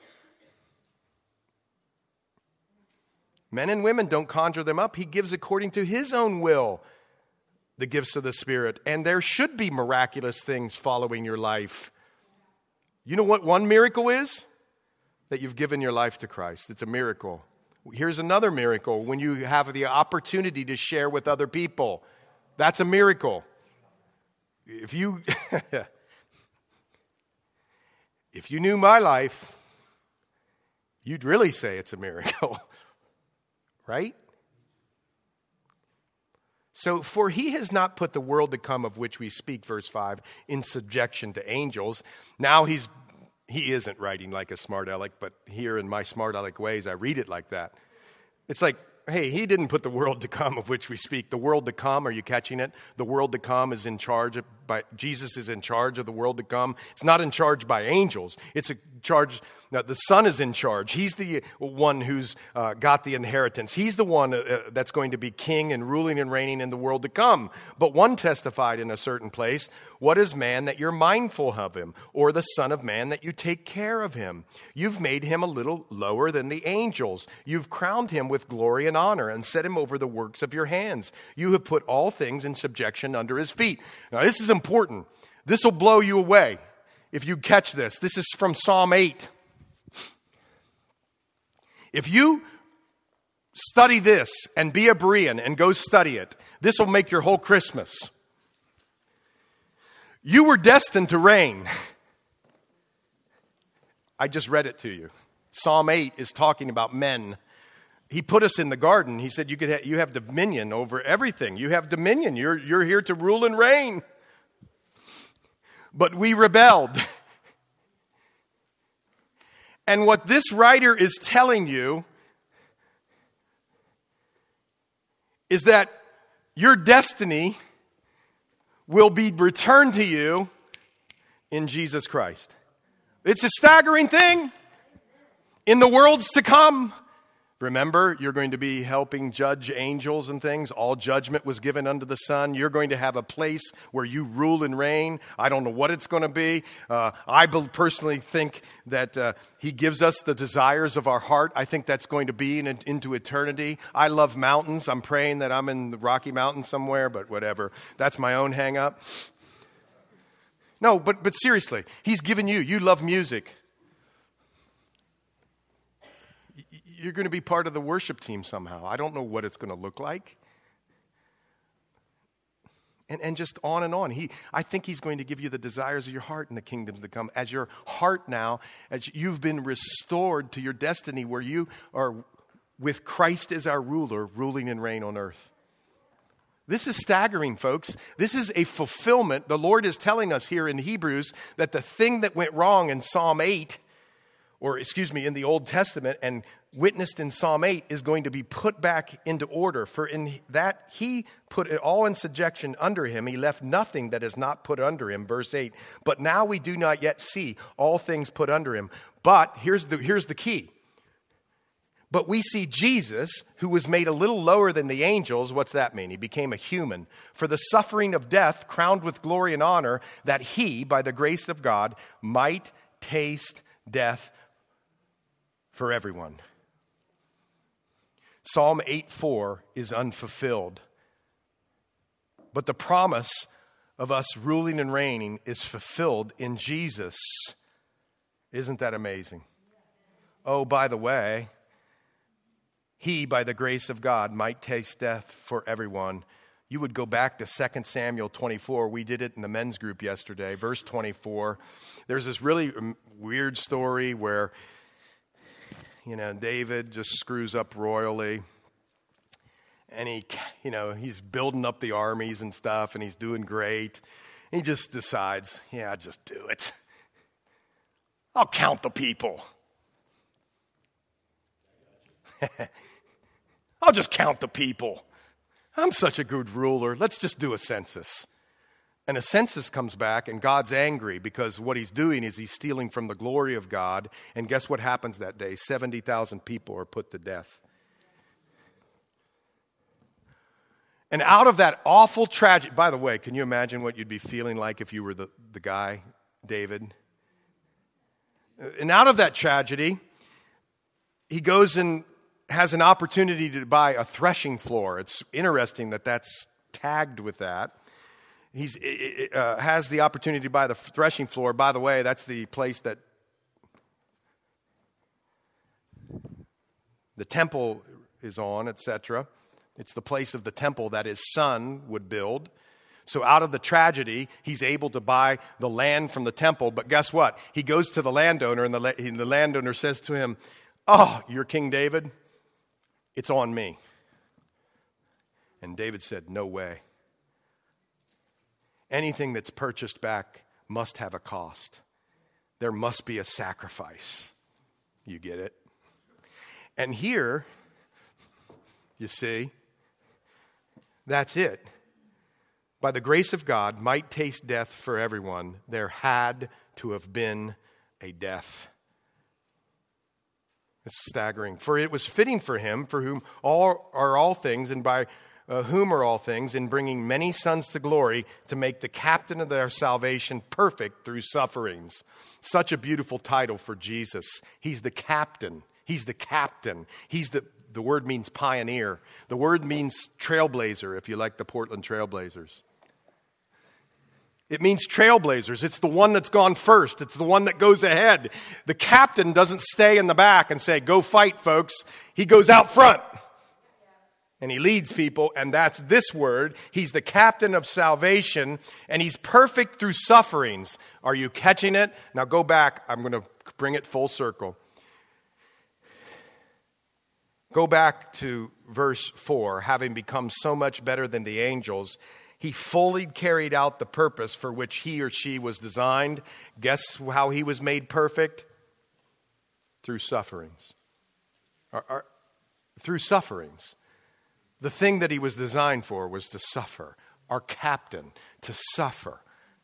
Men and women, don't conjure them up. He gives according to his own will the gifts of the Spirit. And there should be miraculous things following your life. You know what one miracle is? That you've given your life to Christ. It's a miracle. Here's another miracle. When you have the opportunity to share with other people. That's a miracle. If you if you knew my life, you'd really say it's a miracle, right? So, for he has not put the world to come of which we speak, verse five, in subjection to angels. Now he's he isn't writing like a smart aleck, but here in my smart aleck ways, I read it like that. It's like, hey, he didn't put the world to come of which we speak. The world to come, are you catching it? The world to come is in charge of by, Jesus is in charge of the world to come. It's not in charge by angels. It's a charge, now the Son is in charge. He's the one who's uh, got the inheritance. He's the one uh, that's going to be king and ruling and reigning in the world to come. But one testified in a certain place, what is man that you're mindful of him, or the Son of Man that you take care of him? You've made him a little lower than the angels. You've crowned him with glory and honor and set him over the works of your hands. You have put all things in subjection under his feet. Now this is important. This will blow you away if you catch this. This is from Psalm eight. If you study this and be a Berean and go study it, this will make your whole Christmas. You were destined to reign. I just read it to you. Psalm eight is talking about men. He put us in the garden. He said, you could ha- you have dominion over everything. You have dominion. You're, you're here to rule and reign. But we rebelled. And what this writer is telling you is that your destiny will be returned to you in Jesus Christ. It's a staggering thing. In the worlds to come, remember, you're going to be helping judge angels and things. All judgment was given unto the Son. You're going to have a place where you rule and reign. I don't know what it's going to be. Uh, I personally think that uh, he gives us the desires of our heart. I think that's going to be in, into eternity. I love mountains. I'm praying that I'm in the Rocky Mountains somewhere, but whatever. That's my own hang up. No, but, but seriously, he's given you. You love music. You're going to be part of the worship team somehow. I don't know what it's going to look like. And and just on and on. He, I think he's going to give you the desires of your heart in the kingdoms to come. As your heart now, as you've been restored to your destiny where you are with Christ as our ruler, ruling and reign on earth. This is staggering, folks. This is a fulfillment. The Lord is telling us here in Hebrews that the thing that went wrong in Psalm eight, or excuse me, in the Old Testament and witnessed in Psalm eight is going to be put back into order. For in that he put it all in subjection under him. He left nothing that is not put under him. Verse eight. But now we do not yet see all things put under him. But here's the, here's the key. But we see Jesus, who was made a little lower than the angels. What's that mean? He became a human. For the suffering of death, crowned with glory and honor, that he, by the grace of God, might taste death for everyone. Psalm eight four is unfulfilled. But the promise of us ruling and reigning is fulfilled in Jesus. Isn't that amazing? Oh, by the way, he, by the grace of God, might taste death for everyone. You would go back to Second Samuel twenty-four. We did it in the men's group yesterday. Verse twenty-four. There's this really weird story where, you know, David just screws up royally. And he, you know, he's building up the armies and stuff, and he's doing great. He just decides, yeah, I'll just do it. I'll count the people. I'll just count the people. I'm such a good ruler. Let's just do a census. And a census comes back, and God's angry because what he's doing is he's stealing from the glory of God. And guess what happens that day? seventy thousand people are put to death. And out of that awful tragedy, by the way, can you imagine what you'd be feeling like if you were the, the guy, David? And out of that tragedy, he goes and has an opportunity to buy a threshing floor. It's interesting that that's tagged with that. He uh, has the opportunity to buy the threshing floor. By the way, that's the place that the temple is on, et cetera. It's the place of the temple that his son would build. So out of the tragedy, he's able to buy the land from the temple. But guess what? He goes to the landowner, and the, la- the landowner says to him, "Oh, you're King David? It's on me." And David said, "No way. Anything that's purchased back must have a cost. There must be a sacrifice." You get it? And here, you see, that's it. by the grace of God, might taste death for everyone, there had to have been a death. It's staggering. For it was fitting for him, for whom all are all things, and by uh, whom are all things, in bringing many sons to glory, to make the captain of their salvation perfect through sufferings. Such a beautiful title for Jesus. He's the captain. He's the captain. He's the, the word means pioneer. The word means trailblazer, if you like the Portland Trailblazers. It means trailblazers. It's the one that's gone first. It's the one that goes ahead. The captain doesn't stay in the back and say, go fight, folks. He goes out front. And he leads people, and that's this word. He's the captain of salvation, and he's perfect through sufferings. Are you catching it? Now go back. I'm going to bring it full circle. Go back to verse four. Having become so much better than the angels, he fully carried out the purpose for which he or she was designed. Guess how he was made perfect? Through sufferings. Or, or, through sufferings. The thing that he was designed for was to suffer. Our captain, to suffer.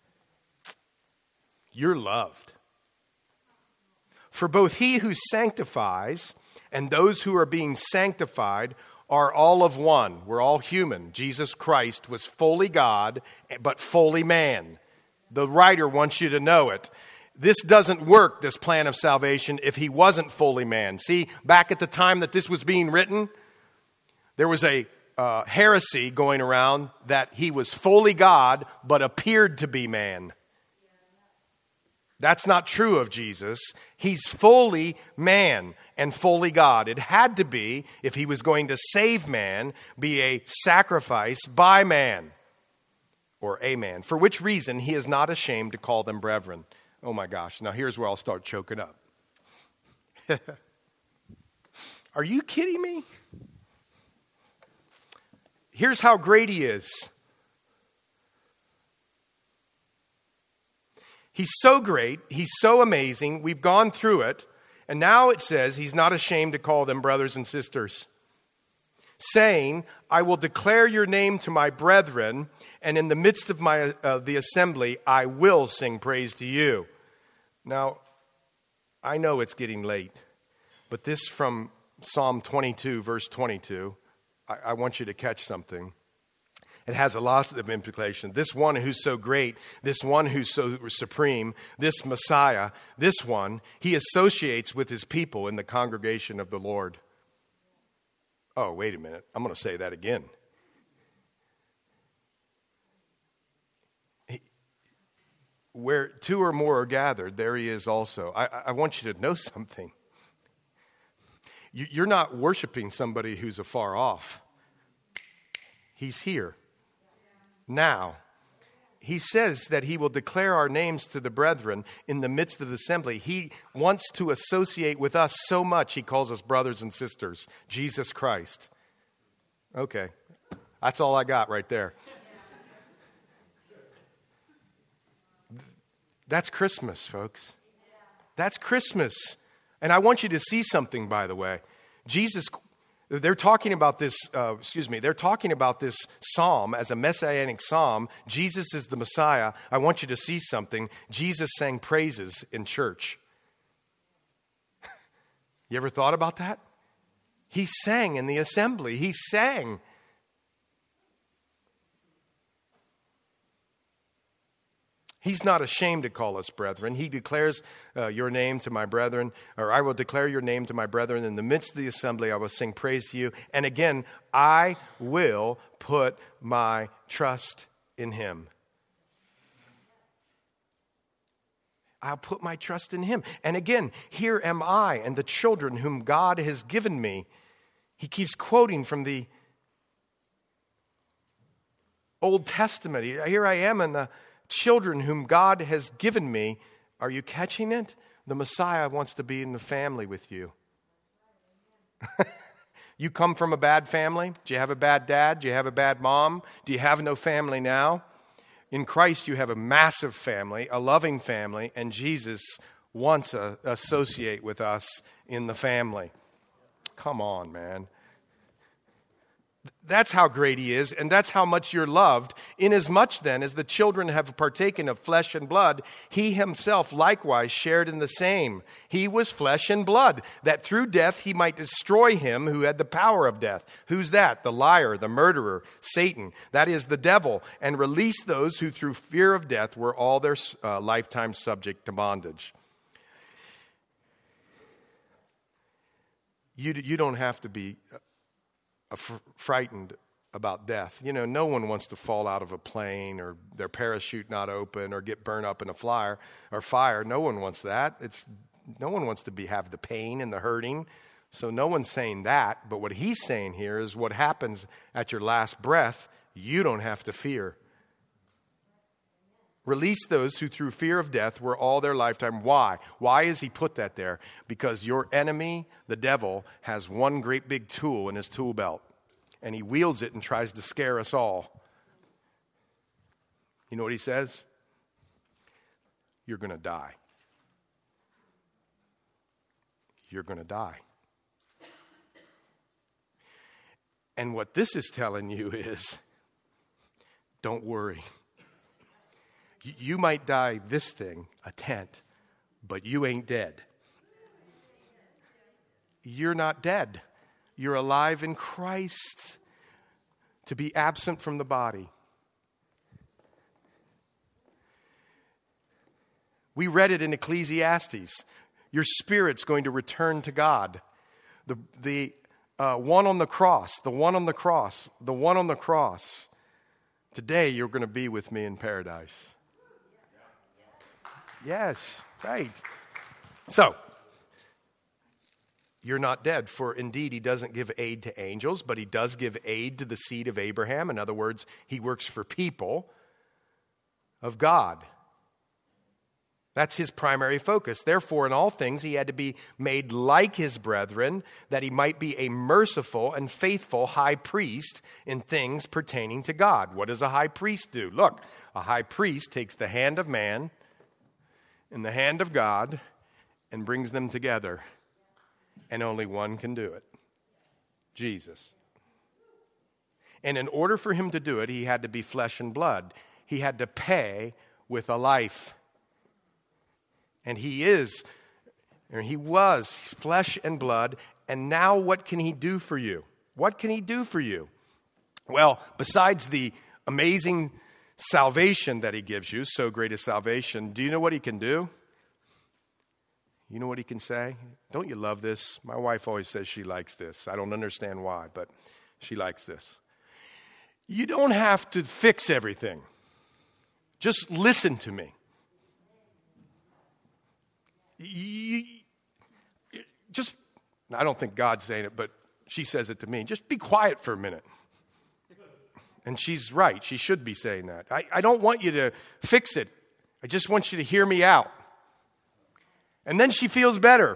You're loved. For both he who sanctifies and those who are being sanctified are all of one. We're all human. Jesus Christ was fully God, but fully man. The writer wants you to know it. This doesn't work, this plan of salvation, if he wasn't fully man. See, back at the time that this was being written, there was a uh, heresy going around that he was fully God, but appeared to be man. That's not true of Jesus. He's fully man and fully God. It had to be, if he was going to save man, be a sacrifice by man, or a man, for which reason he is not ashamed to call them brethren. Oh my gosh, now here's where I'll start choking up. Are you kidding me? Here's how great he is. He's so great. He's so amazing. We've gone through it. And now it says he's not ashamed to call them brothers and sisters, saying, I will declare your name to my brethren, and in the midst of my uh, the assembly, I will sing praise to you. Now, I know it's getting late, but this from Psalm twenty-two, verse twenty-two, I, I want you to catch something. It has a lot of implication. This one who's so great, this one who's so supreme, this Messiah, this one, he associates with his people in the congregation of the Lord. Oh, wait a minute. I'm going to say that again. He, where two or more are gathered, there he is also. I, I want you to know something. You, you're not worshiping somebody who's afar off. He's here. Now, he says that he will declare our names to the brethren in the midst of the assembly. He wants to associate with us so much, he calls us brothers and sisters. Jesus Christ. Okay, that's all I got right there. That's Christmas, folks. That's Christmas. And I want you to see something, by the way. Jesus They're talking about this, uh, excuse me, they're talking about this psalm as a messianic psalm. Jesus is the Messiah. I want you to see something. Jesus sang praises in church. You ever thought about that? He sang in the assembly. He sang. He's not ashamed to call us brethren. He declares uh, your name to my brethren, or I will declare your name to my brethren. In the midst of the assembly, I will sing praise to you. And again, I will put my trust in him. I'll put my trust in him. And again, here am I and the children whom God has given me. He keeps quoting from the Old Testament. Here I am and the children whom God has given me. Are you catching it? The Messiah wants to be in the family with you. You come from a bad family? Do you have a bad dad? Do you have a bad mom? Do you have no family now? In Christ, you have a massive family, a loving family, and Jesus wants to associate with us in the family. Come on, man. That's how great he is, and that's how much you're loved. Inasmuch then as the children have partaken of flesh and blood, he himself likewise shared in the same. He was flesh and blood, that through death he might destroy him who had the power of death. Who's that? The liar, the murderer, Satan. That is the devil, and release those who through fear of death were all their uh, lifetime subject to bondage. You, you don't have to be Fr- frightened about death. You know, no one wants to fall out of a plane or their parachute not open or get burned up in a flyer or fire. No one wants that. It's no one wants to be have the pain and the hurting. So no one's saying that. But what he's saying here is what happens at your last breath, you don't have to fear. Release those who through fear of death were all their lifetime. Why? Why has he put that there? Because your enemy, the devil, has one great big tool in his tool belt. And he wields it and tries to scare us all. You know what he says? You're going to die. You're going to die. And what this is telling you is, don't worry. You might die this thing, a tent, but you ain't dead. You're not dead. You're alive in Christ. To be absent from the body. We read it in Ecclesiastes. Your spirit's going to return to God. The, the uh, one on the cross, the one on the cross, the one on the cross. Today you're going to be with me in paradise. Yes, right. So, you're not dead, for indeed he doesn't give aid to angels, but he does give aid to the seed of Abraham. In other words, he works for people of God. That's his primary focus. Therefore, in all things, he had to be made like his brethren, that he might be a merciful and faithful high priest in things pertaining to God. What does a high priest do? Look, a high priest takes the hand of man in the hand of God and brings them together. And only one can do it. Jesus. And in order for him to do it, he had to be flesh and blood. He had to pay with a life. And he is, or he was flesh and blood. And now what can he do for you? What can he do for you? Well, besides the amazing salvation that he gives you, so great a salvation, do you know what he can do? You know what he can say? Don't you love this? My wife always says she likes this. I don't understand why, but she likes this. You don't have to fix everything. Just listen to me. You, just, I don't think God's saying it, but she says it to me. Just be quiet for a minute. And she's right. She should be saying that. I, I don't want you to fix it. I just want you to hear me out. And then she feels better.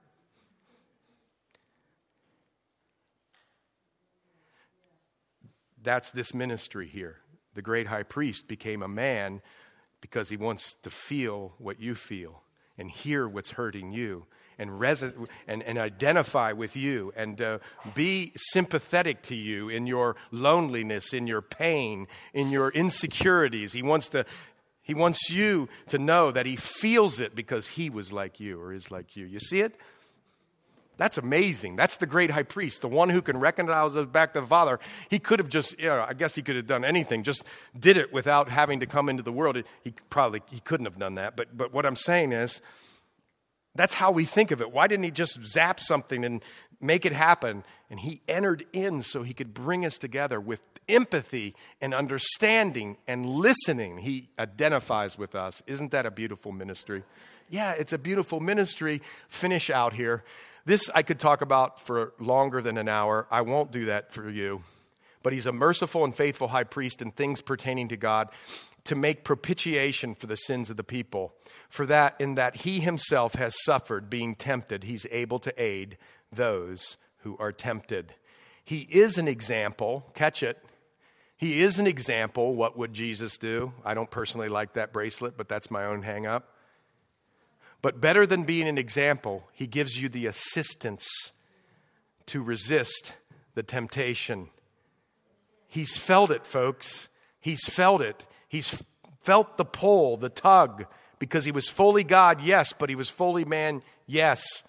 That's this ministry here. The great high priest became a man because he wants to feel what you feel and hear what's hurting you and reson- and, and identify with you and uh, be sympathetic to you in your loneliness, in your pain, in your insecurities. He wants to He wants you to know that he feels it because he was like you or is like you. You see it? That's amazing. That's the great high priest, the one who can reconcile us back to the Father. He could have just, you know, I guess he could have done anything, just did it without having to come into the world. He probably, he couldn't have done that. But, but what I'm saying is, that's how we think of it. Why didn't he just zap something and make it happen? And he entered in so he could bring us together with empathy and understanding and listening. He identifies with us. Isn't that a beautiful ministry? Yeah, it's a beautiful ministry. Finish out here. This I could talk about for longer than an hour. I won't do that for you. But he's a merciful and faithful high priest in things pertaining to God, to make propitiation for the sins of the people. For that, in that he himself has suffered being tempted, he's able to aid those who are tempted. He is an example. Catch it. He is an example. What would Jesus do? I don't personally like that bracelet, but that's my own hang up. But better than being an example, he gives you the assistance to resist the temptation He's felt it, folks. He's felt it. He's felt the pull, the tug, because he was fully God, yes, but he was fully man, yes.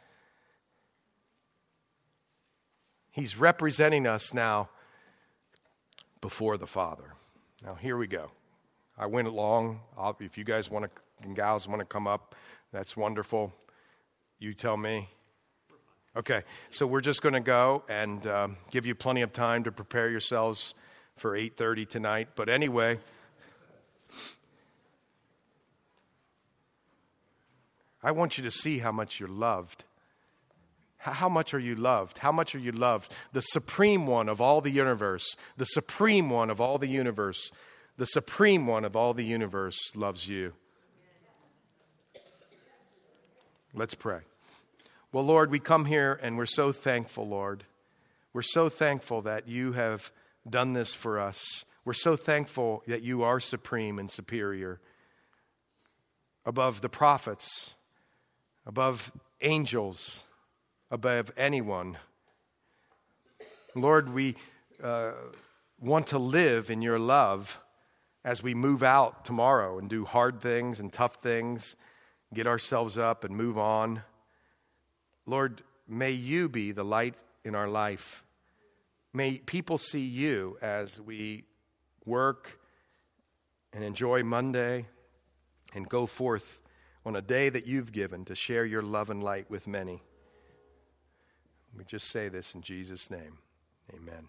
He's representing us now before the Father. Now, here we go. I went along. I'll, if you guys want to, and gals want to come up, that's wonderful. You tell me. Okay, so we're just going to go and um, give you plenty of time to prepare yourselves for eight thirty tonight. But anyway, I want you to see how much you're loved. How much are you loved? How much are you loved? The supreme one of all the universe, the supreme one of all the universe, the supreme one of all the universe loves you. Let's pray. Well, Lord, we come here and we're so thankful, Lord. We're so thankful that you have done this for us. We're so thankful that you are supreme and superior above the prophets, above angels, above anyone. Lord, we uh, want to live in your love as we move out tomorrow and do hard things and tough things, get ourselves up and move on. Lord, may you be the light in our life. May people see you as we work and enjoy Monday and go forth on a day that you've given to share your love and light with many. We just say this in Jesus' name. Amen.